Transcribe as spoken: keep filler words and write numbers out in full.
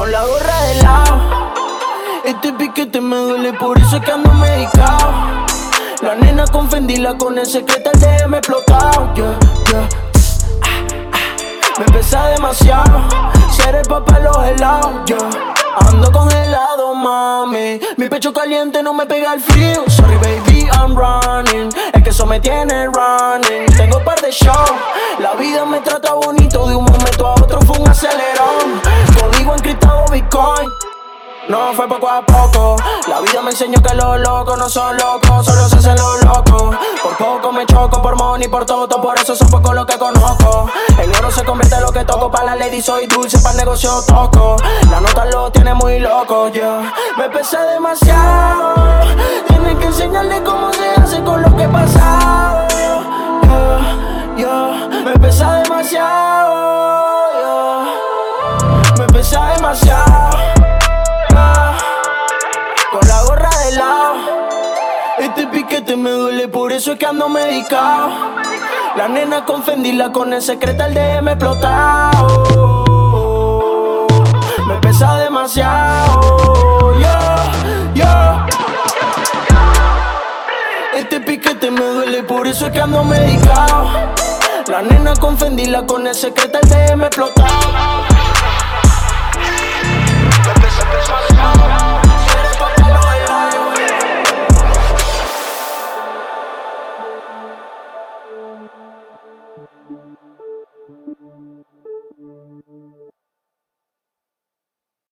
con la gorra de lado. Este piquete me duele, por eso es que ando medicado. La nena con Fendi, la con el secreto, el D M explotado. Yeah, yeah. Me pesa demasiado ser el papá de los helados, yo ando congelado, mami. Mi pecho caliente no me pega el frío. Sorry baby, I'm running. Es que eso me tiene running. Tengo un par de shows. La vida me trata bonito. De un momento a otro fue un acelerón. Código encriptado Bitcoin. No fue poco a poco. La vida me enseñó que los locos no son locos, solo se hacen los locos. Por poco me choco, por money, por todo. Por eso son pocos los que conozco. El oro se convierte en lo que toco. Pa' la lady soy dulce, pa' el negocio toco. La nota lo tiene muy loco, yeah. Me pesa demasiado. Tienen que enseñarle cómo se hace con lo que he pasado, yeah, yeah. Me pesa demasiado, yeah. Me pesa demasiado. Con la gorra de lado. Este piquete me duele, por eso es que ando medicado. La nena con Fendi, la con el secreto, el D M explotado. Me pesa demasiado, yeah, yeah. Este piquete me duele, por eso es que ando medicado. La nena con Fendi, la con el secreto, el D M explotado.